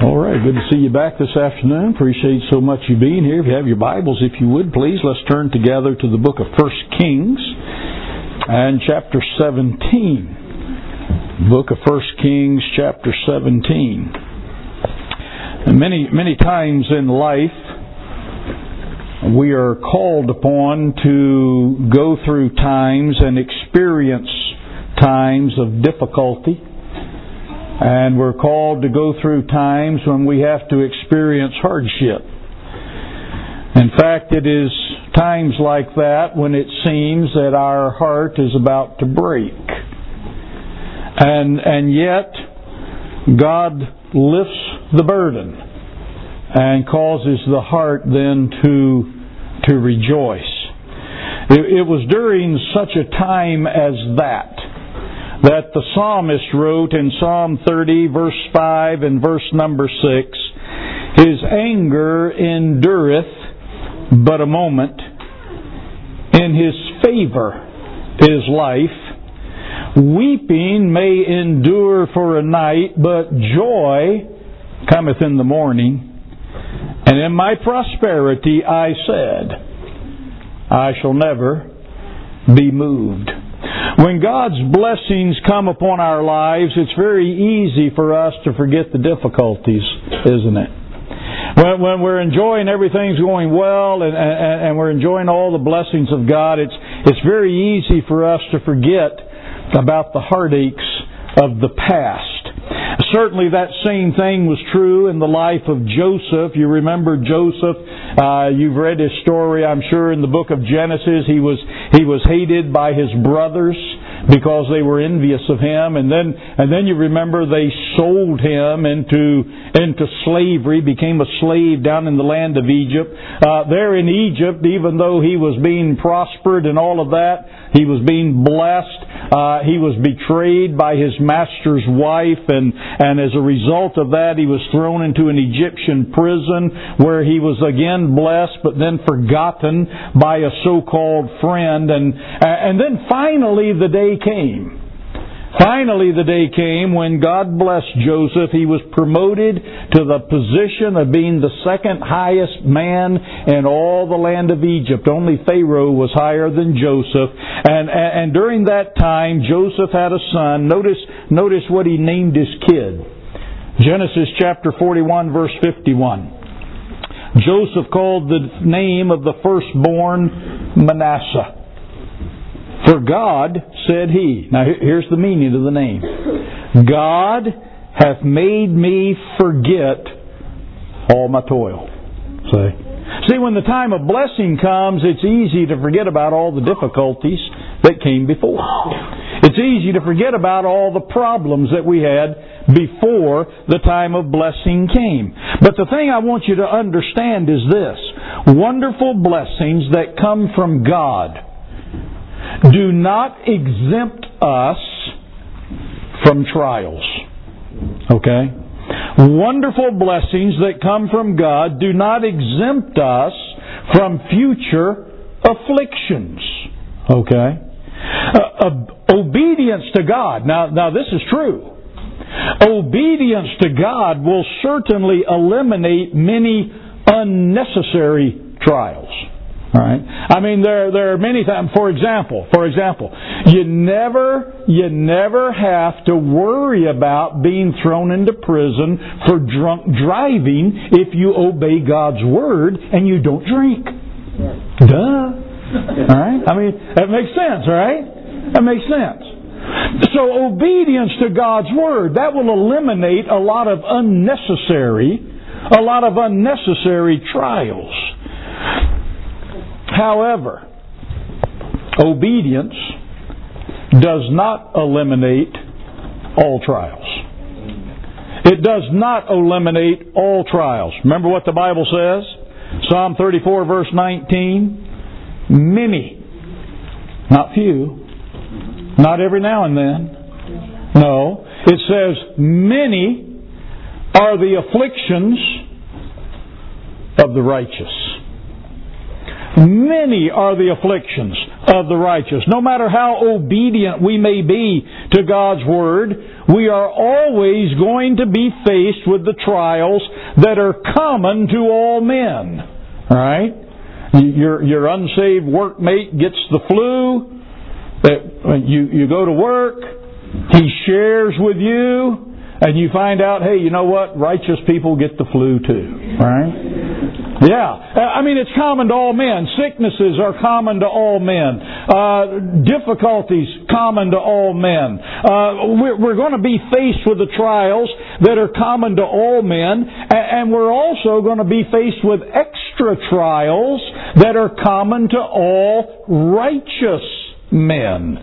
All right, good to see you back this afternoon. Appreciate so much you being here. If you have your Bibles, if you would, please, let's turn together to the book of 1 Kings and chapter 17. Book of 1 Kings, chapter 17. And many times in life, we are called upon to go through times and experience times of difficulty. And we're called to go through times when we have to experience hardship. In fact, it is times like that when it seems that our heart is about to break. And yet, God lifts the burden and causes the heart then to rejoice. It was during such a time as that the psalmist wrote in Psalm 30, verse 5 and verse number 6, His anger endureth but a moment, in His favor is life. Weeping may endure for a night, but joy cometh in the morning. And in my prosperity I said, I shall never be moved. When God's blessings come upon our lives, it's very easy for us to forget the difficulties, isn't it? When we're enjoying everything's going well and we're enjoying all the blessings of God, it's very easy for us to forget about the heartaches of the past. Certainly that same thing was true in the life of Joseph. You remember Joseph. You've read his story, I'm sure, in the book of Genesis. He was hated by his brothers because they were envious of him, and then you remember they sold him into slavery, became a slave down in the land of Egypt. There in Egypt, even though he was being prospered and all of that, he was being blessed. He was betrayed by his master's wife, and as a result of that, he was thrown into an Egyptian prison where he was again blessed, but then forgotten by a so-called friend. And then finally the day came. Finally the day came when God blessed Joseph. He was promoted to the position of being the second highest man in all the land of Egypt. Only Pharaoh was higher than Joseph. And during that time, Joseph had a son. Notice what he named his kid. Genesis chapter 41, verse 51. Joseph called the name of the firstborn Manasseh. For God, said he. Now here's the meaning of the name. God hath made me forget all my toil. See, when the time of blessing comes, it's easy to forget about all the difficulties that came before. It's easy to forget about all the problems that we had before the time of blessing came. But the thing I want you to understand is this. Wonderful blessings that come from God do not exempt us from trials. Okay? Wonderful blessings that come from God do not exempt us from future afflictions. Okay? Obedience to God. Now this is true. Obedience to God will certainly eliminate many unnecessary trials. All right. I mean, there are many times. For example, you never have to worry about being thrown into prison for drunk driving if you obey God's word and you don't drink. Duh. All right. I mean, that makes sense, right? That makes sense. So obedience to God's word, that will eliminate a lot of unnecessary trials. However, obedience does not eliminate all trials. It does not eliminate all trials. Remember what the Bible says? Psalm 34 verse 19. Many, not few, not every now and then. No, it says many are the afflictions of the righteous. Many are the afflictions of the righteous. No matter how obedient we may be to God's Word, we are always going to be faced with the trials that are common to all men. Right? Your unsaved workmate gets the flu. You go to work. He shares with you. And you find out, hey, you know what? Righteous people get the flu too. Right? Yeah. I mean, it's common to all men. Sicknesses are common to all men. Difficulties common to all men. We're going to be faced with the trials that are common to all men. And we're also going to be faced with extra trials that are common to all righteous men.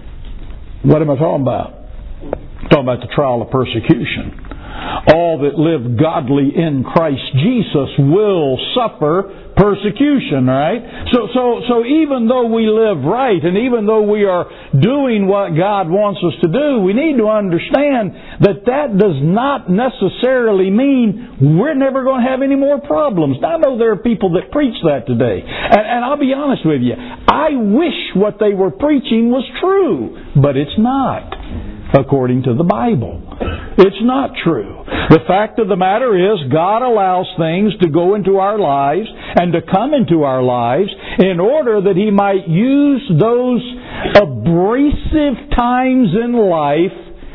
What am I talking about? Talking about the trial of persecution. All that live godly in Christ Jesus will suffer persecution, right? So even though we live right, and even though we are doing what God wants us to do, we need to understand that does not necessarily mean we're never going to have any more problems. Now, I know there are people that preach that today. And I'll be honest with you, I wish what they were preaching was true, but it's not. According to the Bible. It's not true. The fact of the matter is, God allows things to go into our lives and to come into our lives in order that He might use those abrasive times in life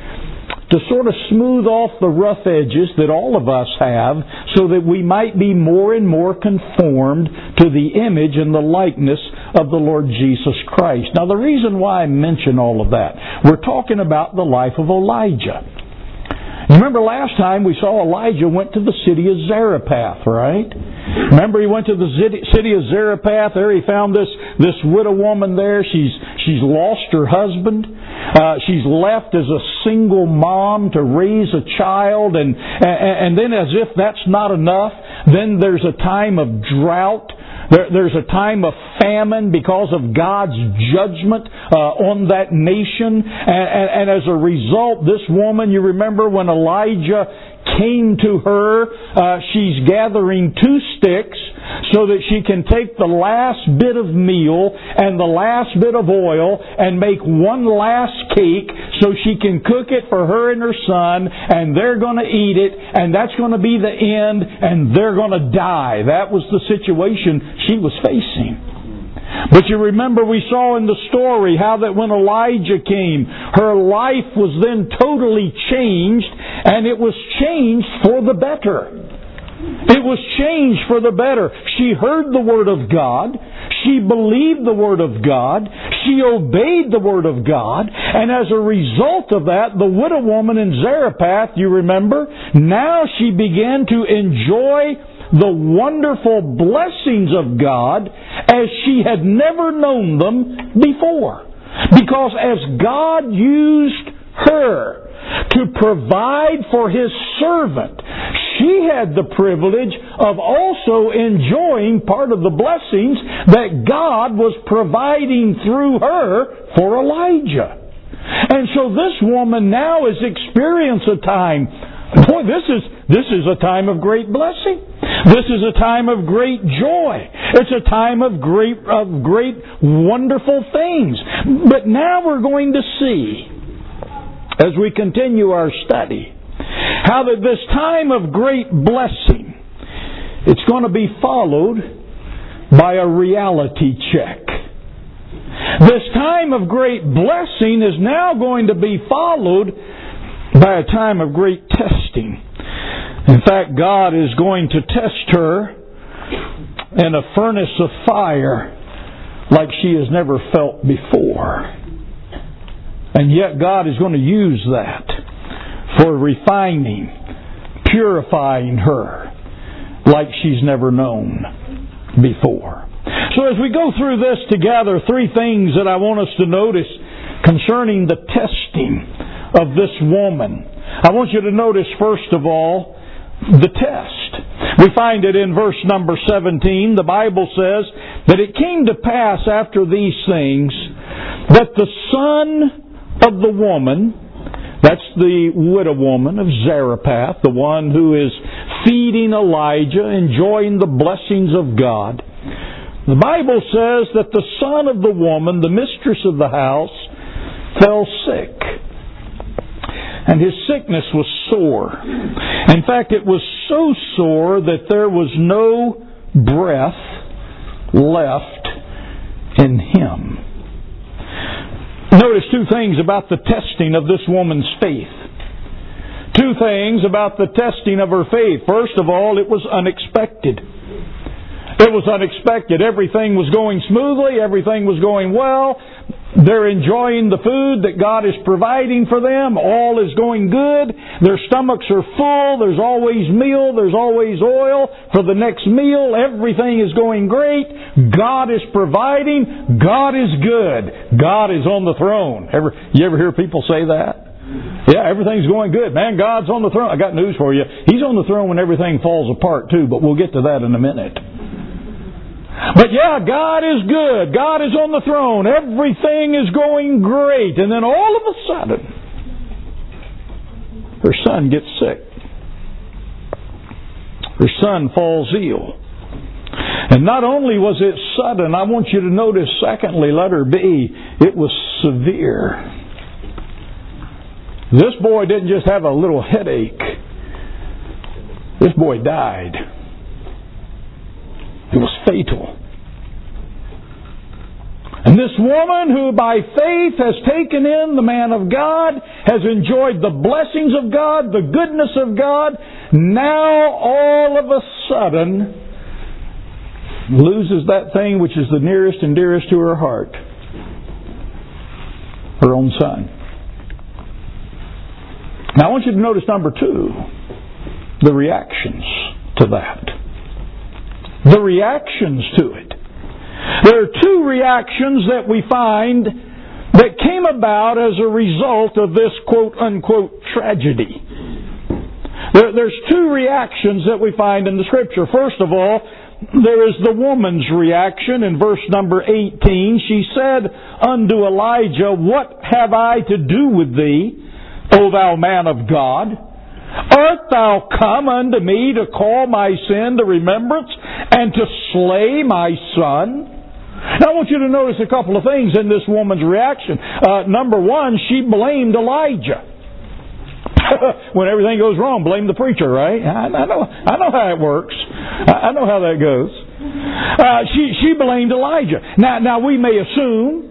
to sort of smooth off the rough edges that all of us have, so that we might be more and more conformed to the image and the likeness of the Lord Jesus Christ. Now, the reason why I mention all of that, we're talking about the life of Elijah. You remember last time we saw Elijah went to the city of Zarephath, right? Remember he went to the city of Zarephath. There he found this widow woman there. She's lost her husband. She's left as a single mom to raise a child, and then as if that's not enough, then there's a time of drought. There's a time of famine because of God's judgment on that nation. And as a result, this woman, you remember when Elijah came to her, she's gathering 2 sticks so that she can take the last bit of meal and the last bit of oil and make one last cake so she can cook it for her and her son, and they're going to eat it, and that's going to be the end, and they're going to die. That was the situation she was facing. But you remember we saw in the story how that when Elijah came, her life was then totally changed, and it was changed for the better. It was changed for the better. She heard the Word of God. She believed the Word of God. She obeyed the Word of God. And as a result of that, the widow woman in Zarephath, you remember, now she began to enjoy the wonderful blessings of God as she had never known them before. Because as God used her to provide for His servant, she had the privilege of also enjoying part of the blessings that God was providing through her for Elijah. And so this woman now has experienced a time. Boy, this is a time of great blessing. This is a time of great joy. It's a time of great wonderful things. But now we're going to see, as we continue our study, how that this time of great blessing, it's going to be followed by a reality check. This time of great blessing is now going to be followed by a time of great testing. In fact, God is going to test her in a furnace of fire like she has never felt before. And yet God is going to use that for refining, purifying her like she's never known before. So as we go through this together, 3 things that I want us to notice concerning the testing of this woman. I want you to notice, first of all, the test. We find it in verse number 17. The Bible says that it came to pass after these things that the son of the woman, that's the widow woman of Zarephath, the one who is feeding Elijah, enjoying the blessings of God. The Bible says that the son of the woman, the mistress of the house, fell sick. and his sickness was sore. In fact, it was so sore that there was no breath left in him. Notice two things about the testing of this woman's faith. Two things about the testing of her faith. First of all, it was unexpected. It was unexpected. Everything was going smoothly. Everything was going well. They're enjoying the food that God is providing for them. All is going good. Their stomachs are full. There's always meal. There's always oil for the next meal. Everything is going great. God is providing. God is good. God is on the throne. You ever hear people say that? Yeah, everything's going good. Man, God's on the throne. I got news for you. He's on the throne when everything falls apart too, but we'll get to that in a minute. But yeah, God is good. God is on the throne. Everything is going great. And then all of a sudden, her son gets sick. Her son falls ill. And not only was it sudden, I want you to notice, secondly, letter B, it was severe. This boy didn't just have a little headache. This boy died. It was fatal. And this woman who by faith has taken in the man of God, has enjoyed the blessings of God, the goodness of God, now all of a sudden loses that thing which is the nearest and dearest to her heart. Her own son. Now I want you to notice number 2, the reactions to that. The reactions to it. There are 2 reactions that we find that came about as a result of this quote-unquote tragedy. There's 2 reactions that we find in the Scripture. First of all, there is the woman's reaction in verse number 18. She said unto Elijah, What have I to do with thee, O thou man of God? Art thou come unto me to call my sin to remembrance and to slay my son? Now I want you to notice a couple of things in this woman's reaction. Number 1, she blamed Elijah. When everything goes wrong, blame the preacher, right? I know how it works. I know how that goes. She blamed Elijah. Now we may assume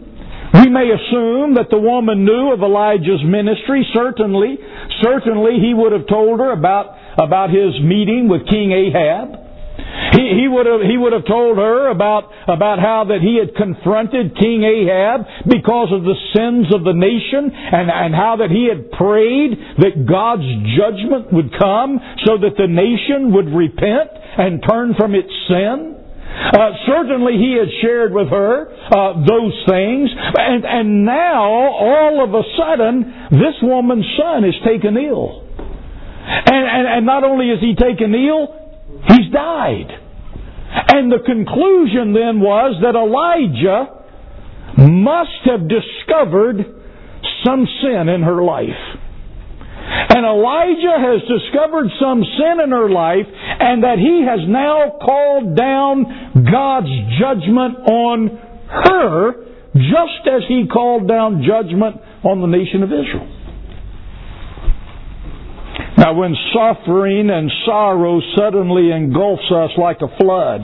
that the woman knew of Elijah's ministry. Certainly he would have told her about his meeting with King Ahab. He would have told her about how that he had confronted King Ahab because of the sins of the nation, and how that he had prayed that God's judgment would come so that the nation would repent and turn from its sin. Certainly he had shared with her those things, and now all of a sudden this woman's son is taken ill, and not only is he taken ill, he's died. And the conclusion then was that Elijah must have discovered some sin in her life. And Elijah has discovered some sin in her life, and that he has now called down God's judgment on her, just as he called down judgment on the nation of Israel. Now, when suffering and sorrow suddenly engulfs us like a flood,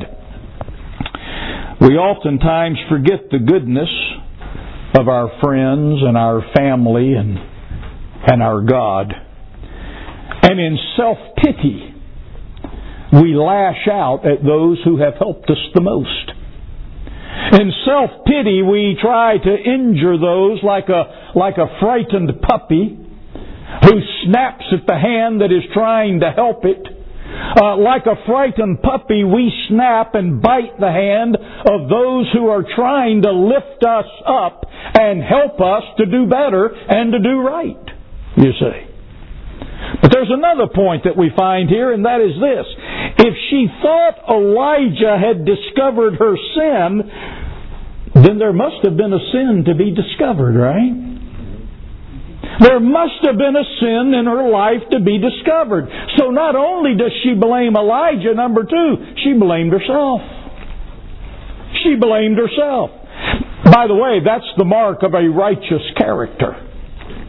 we oftentimes forget the goodness of our friends and our family and our God. And in self-pity, we lash out at those who have helped us the most. In self-pity, we try to injure those like a frightened puppy who snaps at the hand that is trying to help it. Like a frightened puppy, we snap and bite the hand of those who are trying to lift us up and help us to do better and to do right, you see. But there's another point that we find here, and that is this. If she thought Elijah had discovered her sin, then there must have been a sin to be discovered, right? There must have been a sin in her life to be discovered. So not only does she blame Elijah, number 2, she blamed herself. She blamed herself. By the way, that's the mark of a righteous character.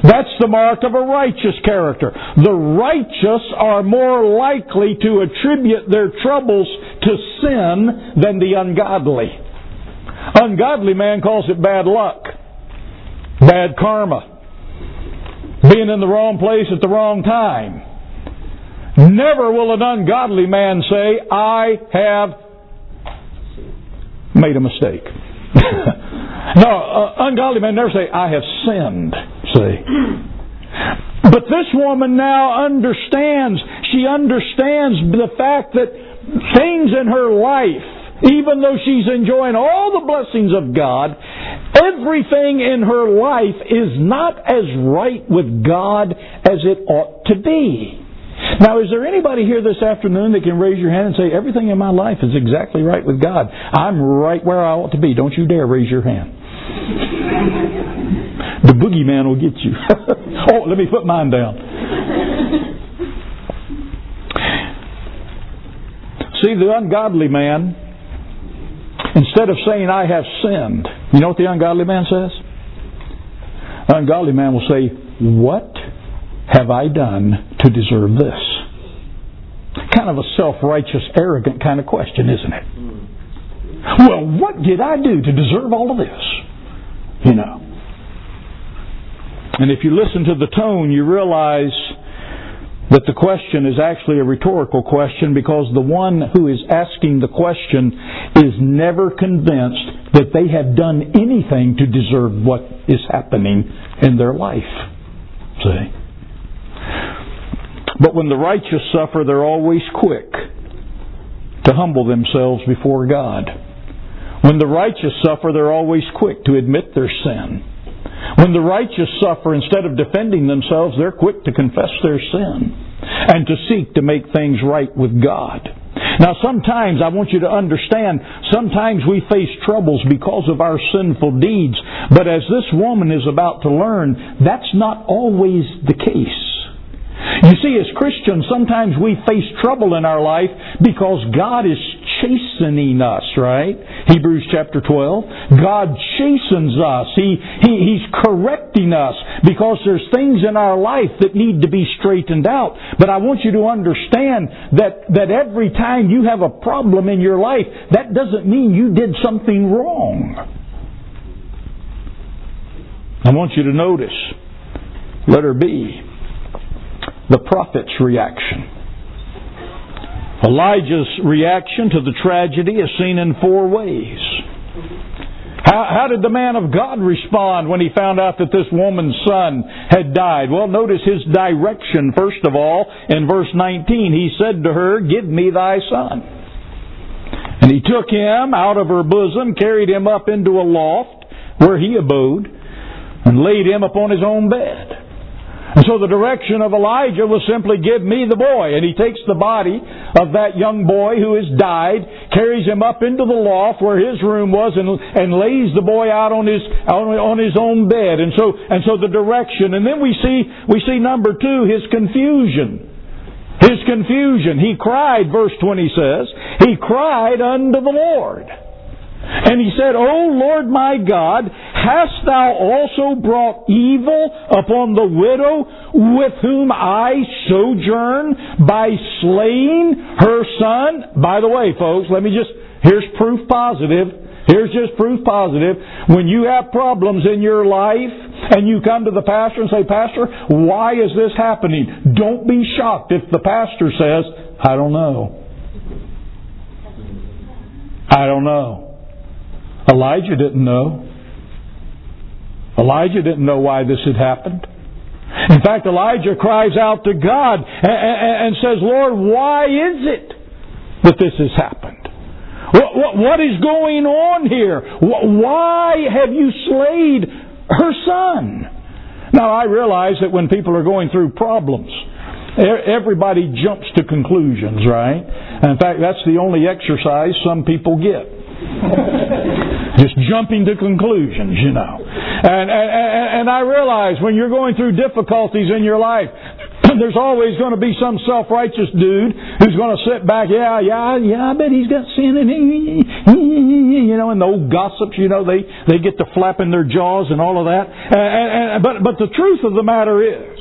That's the mark of a righteous character. The righteous are more likely to attribute their troubles to sin than the ungodly. Ungodly man calls it bad luck, bad karma, being in the wrong place at the wrong time. Never will an ungodly man say, I have made a mistake. No, ungodly men never say, I have sinned. See? But this woman now understands. She understands the fact that things in her life, even though she's enjoying all the blessings of God, everything in her life is not as right with God as it ought to be. Now, is there anybody here this afternoon that can raise your hand and say, everything in my life is exactly right with God? I'm right where I ought to be. Don't you dare raise your hand. The boogeyman will get you. Oh, let me put mine down. See, the ungodly man, instead of saying, I have sinned, you know what the ungodly man says? The ungodly man will say, what have I done to deserve this? Kind of a self-righteous, arrogant kind of question, isn't it? Well, what did I do to deserve all of this? You know. And if you listen to the tone, you realize that the question is actually a rhetorical question, because the one who is asking the question is never convinced that they have done anything to deserve what is happening in their life. See? But when the righteous suffer, they're always quick to humble themselves before God. When the righteous suffer, they're always quick to admit their sin. When the righteous suffer, instead of defending themselves, they're quick to confess their sin and to seek to make things right with God. Now, sometimes, I want you to understand, sometimes we face troubles because of our sinful deeds. But as this woman is about to learn, that's not always the case. You see, as Christians, sometimes we face trouble in our life because God is chastening us, right? Hebrews chapter 12. God chastens us. He's correcting us because there's things in our life that need to be straightened out. But I want you to understand that every time you have a problem in your life, that doesn't mean you did something wrong. I want you to notice, letter B, the prophet's reaction. Elijah's reaction to the tragedy is seen in 4 ways. How did the man of God respond when he found out that this woman's son had died? Well, notice his direction, first of all, in verse 19. He said to her, give me thy son. And he took him out of her bosom, carried him up into a loft where he abode, and laid him upon his own bed. And so the direction of Elijah was simply, give me the boy. And he takes the body of that young boy who has died, carries him up into the loft where his room was, and lays the boy out on his own bed. And so the direction. And then we see number 2, his confusion. His confusion. He cried, verse 20 says, he cried unto the Lord. And he said, O Lord my God, hast thou also brought evil upon the widow with whom I sojourn by slaying her son? By the way, folks, here's proof positive. Here's just proof positive. When you have problems in your life and you come to the pastor and say, Pastor, why is this happening? Don't be shocked if the pastor says, I don't know. I don't know. Elijah didn't know. Elijah didn't know why this had happened. In fact, Elijah cries out to God and says, Lord, why is it that this has happened? What is going on here? Why have you slayed her son? Now, I realize that when people are going through problems, everybody jumps to conclusions, right? And in fact, that's the only exercise some people get. Just jumping to conclusions, you know. And I realize when you're going through difficulties in your life, there's always going to be some self-righteous dude who's going to sit back, I bet he's got sin in him. And the old gossips, they get to flapping their jaws and all of that. But the truth of the matter is,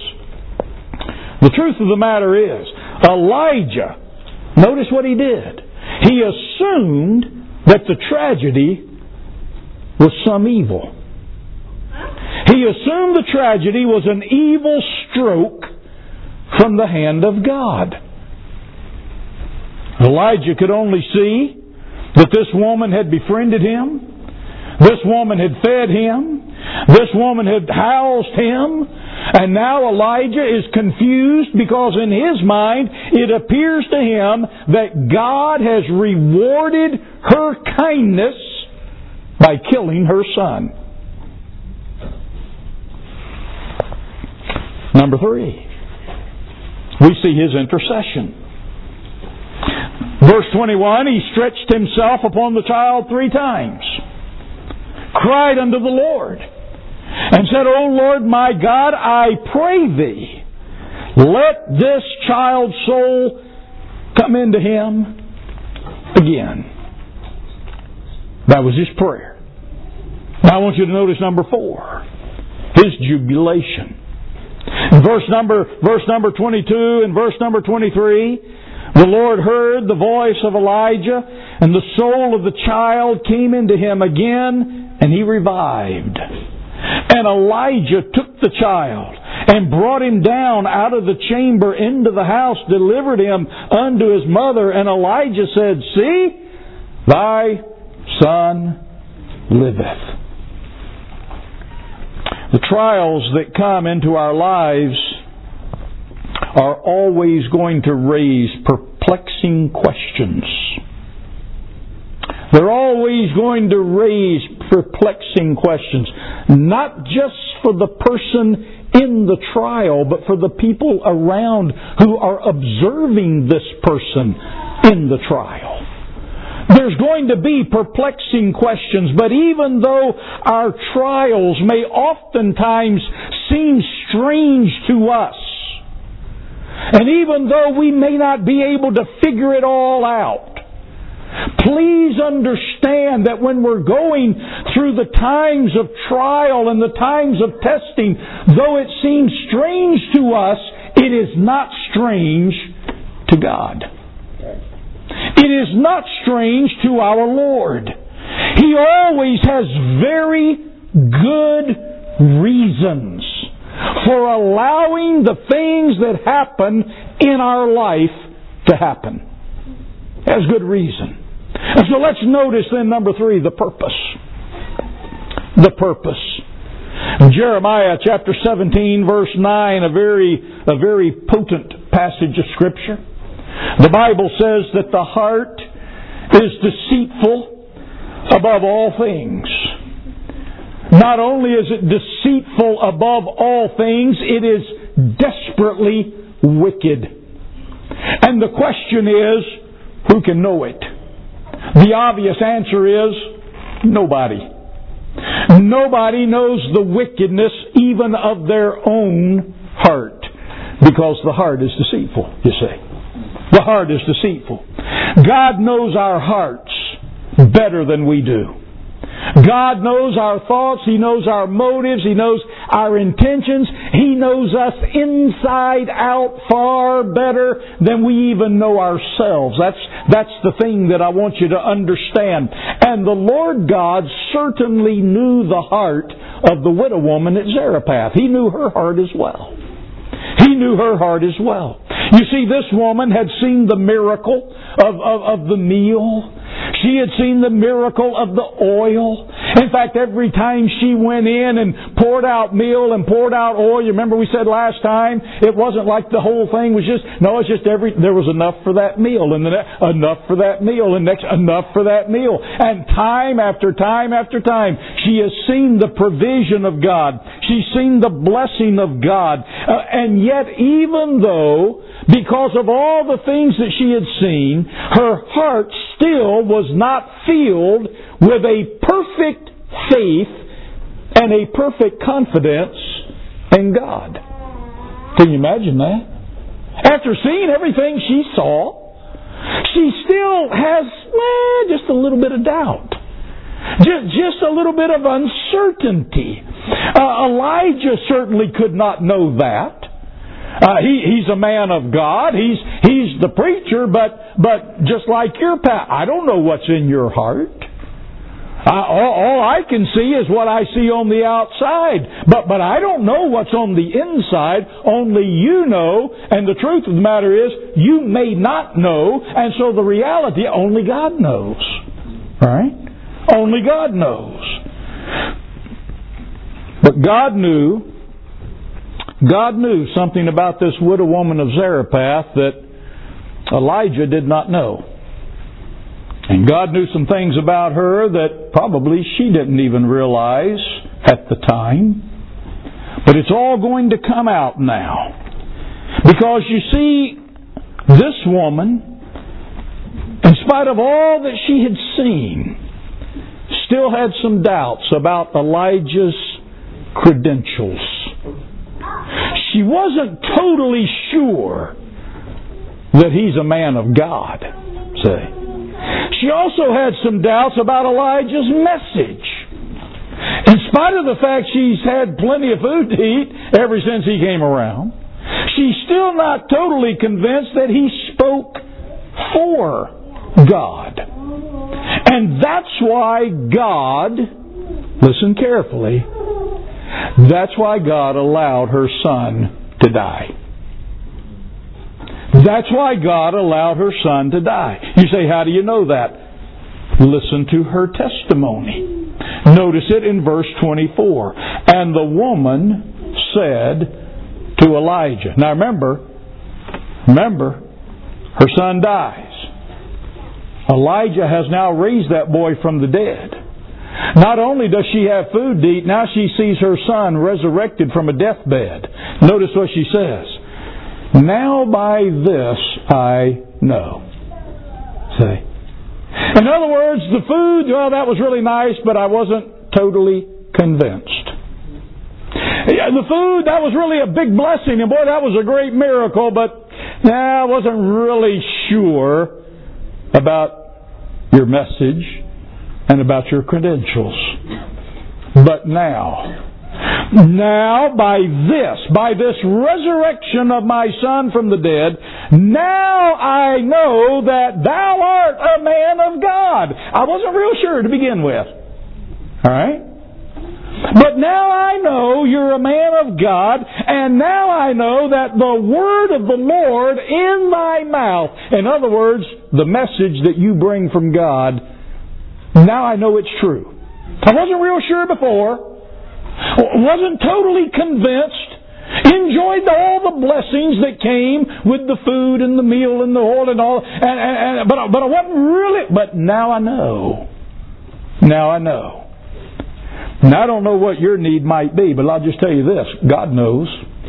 Elijah, notice what he did. He assumed that the tragedy was some evil. He assumed the tragedy was an evil stroke from the hand of God. Elijah could only see that this woman had befriended him. This woman had fed him. This woman had housed him. And now Elijah is confused because in his mind it appears to him that God has rewarded her kindness by killing her son. Number 3, we see his intercession. Verse 21, he stretched himself upon the child 3 times, cried unto the Lord, and said, O Lord my God, I pray Thee, let this child's soul come into him again. That was his prayer. Now I want you to notice number 4, his jubilation. In verse number 22 and verse number 23, the Lord heard the voice of Elijah, and the soul of the child came into him again, and he revived. And Elijah took the child and brought him down out of the chamber into the house, delivered him unto his mother. And Elijah said, See, thy son liveth. The trials that come into our lives are always going to raise perplexing questions. They're always going to raise perplexing questions, not just for the person in the trial, but for the people around who are observing this person in the trial. There's going to be perplexing questions, but even though our trials may oftentimes seem strange to us, and even though we may not be able to figure it all out, please understand that when we're going through the times of trial and the times of testing, though it seems strange to us, it is not strange to God. It is not strange to our Lord. He always has very good reasons for allowing the things that happen in our life to happen. Has good reason. And so let's notice then number 3, the purpose. The purpose. In Jeremiah chapter 17 verse 9, a very potent passage of Scripture. The Bible says that the heart is deceitful above all things. Not only is it deceitful above all things, it is desperately wicked. And the question is, who can know it? The obvious answer is, nobody. Nobody knows the wickedness even of their own heart. Because the heart is deceitful, you see. The heart is deceitful. God knows our hearts better than we do. God knows our thoughts. He knows our motives. He knows our intentions. He knows us inside out far better than we even know ourselves. That's the thing that I want you to understand. And the Lord God certainly knew the heart of the widow woman at Zarephath. He knew her heart as well. He knew her heart as well. You see, this woman had seen the miracle of the meal. She had seen the miracle of the oil. In fact, every time she went in and poured out meal and poured out oil, you remember we said last time, it wasn't like the whole thing was just, no, it's just there was enough for that meal, and then enough for that meal, and next enough for that meal. And time after time after time, she has seen the provision of God. She's seen the blessing of God. And yet, even though, because of all the things that she had seen, her heart still was not filled with a perfect faith and a perfect confidence in God. Can you imagine that? After seeing everything she saw, she still has just a little bit of doubt. Just a little bit of uncertainty. Elijah certainly could not know that. He's a man of God. He's the preacher, but just like your pastor, I don't know what's in your heart. All I can see is what I see on the outside. But I don't know what's on the inside. Only you know. And the truth of the matter is, you may not know. And so the reality, only God knows. All right? Only God knows. But God knew something about this widow woman of Zarephath that Elijah did not know. And God knew some things about her that probably she didn't even realize at the time. But it's all going to come out now. Because you see, this woman, in spite of all that she had seen, still had some doubts about Elijah's credentials. She wasn't totally sure that he's a man of God. See? She also had some doubts about Elijah's message. In spite of the fact she's had plenty of food to eat ever since he came around, she's still not totally convinced that he spoke for God. And that's why God, listen carefully, that's why God allowed her son to die. That's why God allowed her son to die. You say, how do you know that? Listen to her testimony. Notice it in verse 24. And the woman said to Elijah. Now remember, her son dies. Elijah has now raised that boy from the dead. Not only does she have food to eat, now she sees her son resurrected from a deathbed. Notice what she says. Now by this I know. See? In other words, the food, well, that was really nice, but I wasn't totally convinced. The food, that was really a big blessing, and boy, that was a great miracle, but I wasn't really sure about your message and about your credentials. But now by this resurrection of my son from the dead, now I know that thou art a man of God. I wasn't real sure to begin with. All right? But now I know you're a man of God, and now I know that the word of the Lord in thy mouth, in other words, the message that you bring from God, now I know it's true. I wasn't real sure before. Wasn't totally convinced. Enjoyed all the blessings that came with the food and the meal and the oil and all. But I wasn't really. But now I know. Now I know. Now I don't know what your need might be, but I'll just tell you this. God knows.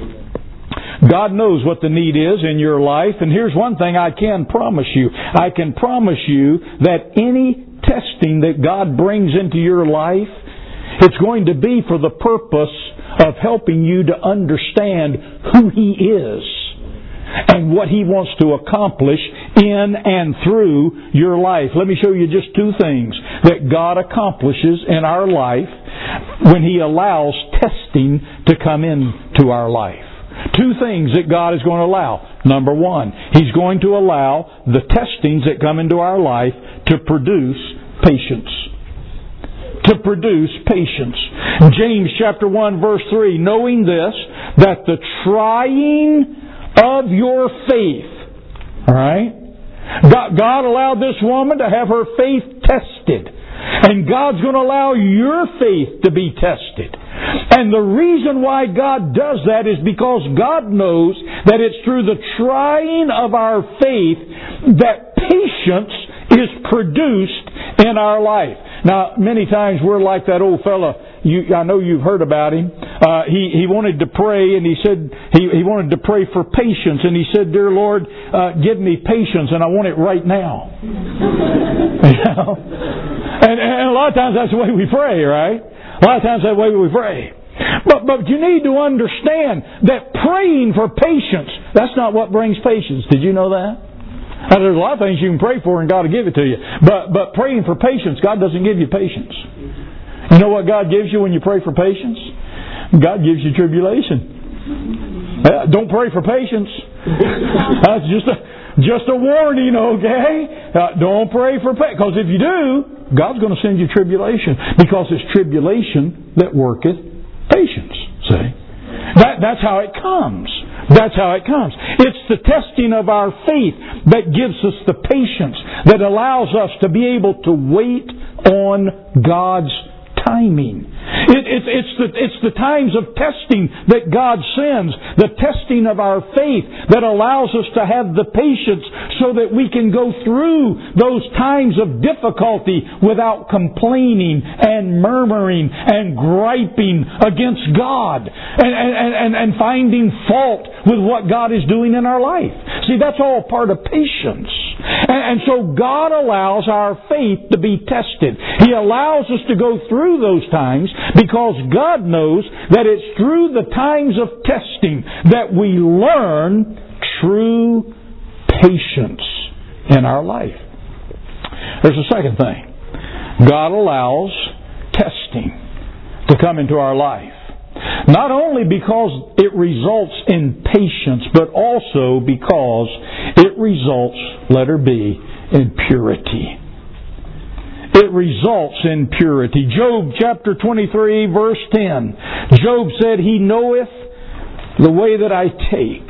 God knows what the need is in your life. And here's one thing I can promise you. I can promise you that any testing that God brings into your life, it's going to be for the purpose of helping you to understand who He is and what He wants to accomplish in and through your life. Let me show you just two things that God accomplishes in our life when He allows testing to come into our life. Two things that God is going to allow. Number one, He's going to allow the testings that come into our life to produce patience. To produce patience. James chapter 1 verse 3, knowing this, that the trying of your faith, alright? God allowed this woman to have her faith tested. And God's going to allow your faith to be tested. And the reason why God does that is because God knows that it's through the trying of our faith that patience is produced in our life. Now, many times we're like that old fella. I know you've heard about him. He wanted to pray, and he said he wanted to pray for patience. And he said, "Dear Lord, give me patience, and I want it right now." You know? And a lot of times that's the way we pray, right? A lot of times that's the way we pray. But you need to understand that praying for patience, that's not what brings patience. Did you know that? Now, there's a lot of things you can pray for and God will give it to you. But praying for patience, God doesn't give you patience. You know what God gives you when you pray for patience? God gives you tribulation. Don't pray for patience. That's just a warning, okay? Don't pray for patience. Because if you do, God's going to send you tribulation. Because it's tribulation that worketh patience. See? That's how it comes. That's how it comes. It's the testing of our faith that gives us the patience that allows us to be able to wait on God's timing. It's the times of testing that God sends, the testing of our faith that allows us to have the patience so that we can go through those times of difficulty without complaining and murmuring and griping against God and finding fault with what God is doing in our life. See, that's all part of patience. And so God allows our faith to be tested. He allows us to go through those times because God knows that it's through the times of testing that we learn true patience in our life. There's a second thing. God allows testing to come into our life. Not only because it results in patience, but also because it results, letter B, in purity. It results in purity. Job chapter 23 verse 10. Job said, He knoweth the way that I take.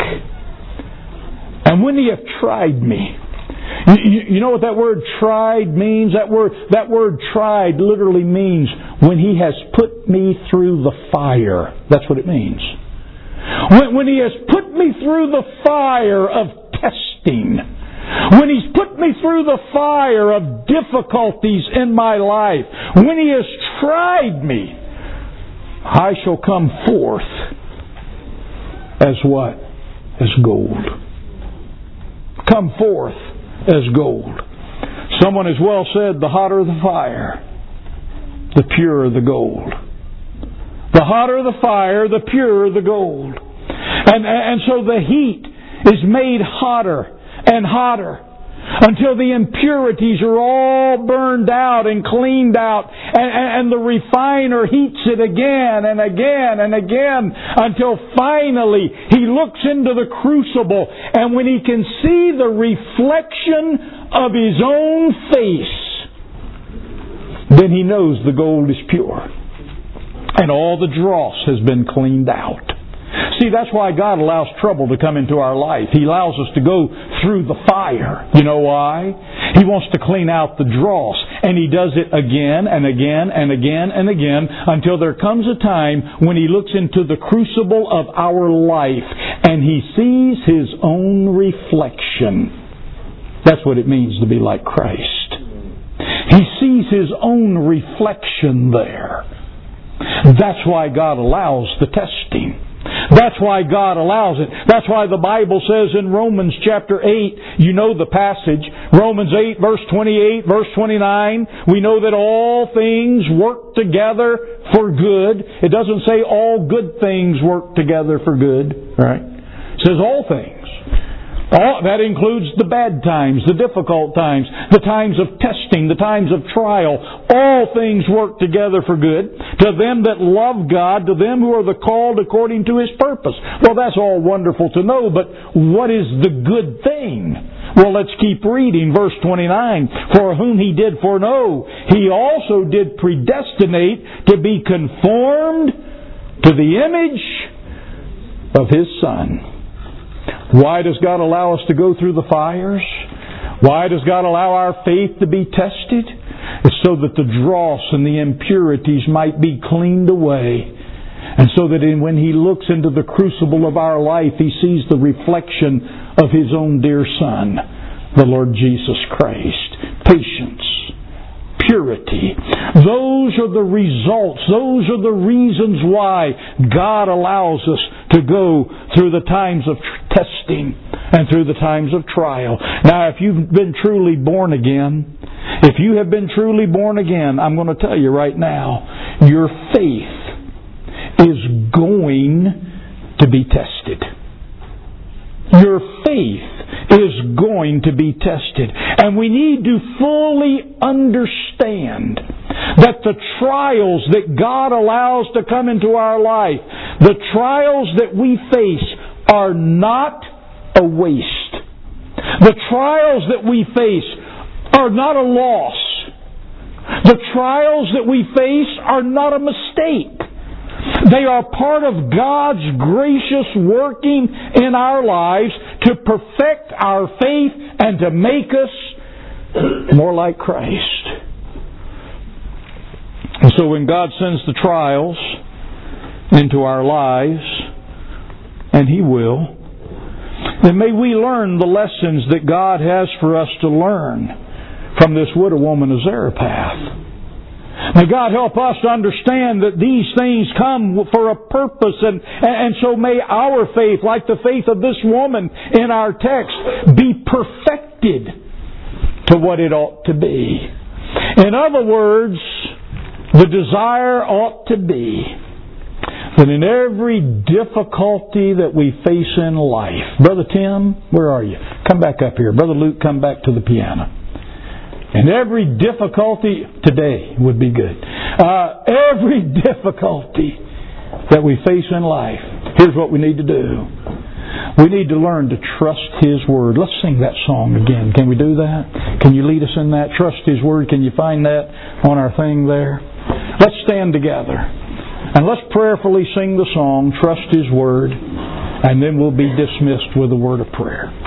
And when He hath tried me. You know what that word tried means? That word tried literally means when He has put me through the fire. That's what it means. When He has put me through the fire of testing. When He's put me through the fire of difficulties in my life. When He has tried me, I shall come forth as what? As gold. Come forth as gold. Someone has well said, the hotter the fire, the purer the gold. The hotter the fire, the purer the gold. And so the heat is made hotter and hotter until the impurities are all burned out and cleaned out, and the refiner heats it again and again and again until finally he looks into the crucible, and when he can see the reflection of his own face, then he knows the gold is pure and all the dross has been cleaned out. See, that's why God allows trouble to come into our life. He allows us to go through the fire. You know why? He wants to clean out the dross. And He does it again and again and again and again until there comes a time when He looks into the crucible of our life and He sees His own reflection. That's what it means to be like Christ. He sees His own reflection there. That's why God allows the testing. That's why God allows it. That's why the Bible says in Romans chapter 8, you know the passage, Romans 8 verse 28, verse 29, we know that all things work together for good. It doesn't say all good things work together for good, right? It says all things. That includes the bad times, the difficult times, the times of testing, the times of trial. All things work together for good to them that love God, to them who are the called according to His purpose. Well, that's all wonderful to know, but what is the good thing? Well, let's keep reading verse 29. For whom He did foreknow, He also did predestinate to be conformed to the image of His Son. Why does God allow us to go through the fires? Why does God allow our faith to be tested? It's so that the dross and the impurities might be cleaned away. And so that when He looks into the crucible of our life, He sees the reflection of His own dear Son, the Lord Jesus Christ. Patience. Purity. Those are the results. Those are the reasons why God allows us to go through the times of testing and through the times of trial. Now, if you've been truly born again, if you have been truly born again, I'm going to tell you right now, your faith is going to be tested. your faith is going to be tested. And we need to fully understand that the trials that God allows to come into our life, the trials that we face, are not a waste. The trials that we face are not a loss. The trials that we face are not a mistake. They are part of God's gracious working in our lives to perfect our faith and to make us more like Christ. And so when God sends the trials into our lives, and He will, then may we learn the lessons that God has for us to learn from this widow woman of Zarephath. May God help us to understand that these things come for a purpose, and so may our faith, like the faith of this woman in our text, be perfected to what it ought to be. In other words, the desire ought to be that in every difficulty that we face in life, Brother Tim, where are you? Come back up here. Brother Luke, come back to the piano. And every difficulty today would be good. Every difficulty that we face in life, here's what we need to do. We need to learn to trust His Word. Let's sing that song again. Can we do that? Can you lead us in that? Trust His Word. Can you find that on our thing there? Let's stand together and let's prayerfully sing the song, Trust His Word, and then we'll be dismissed with a word of prayer.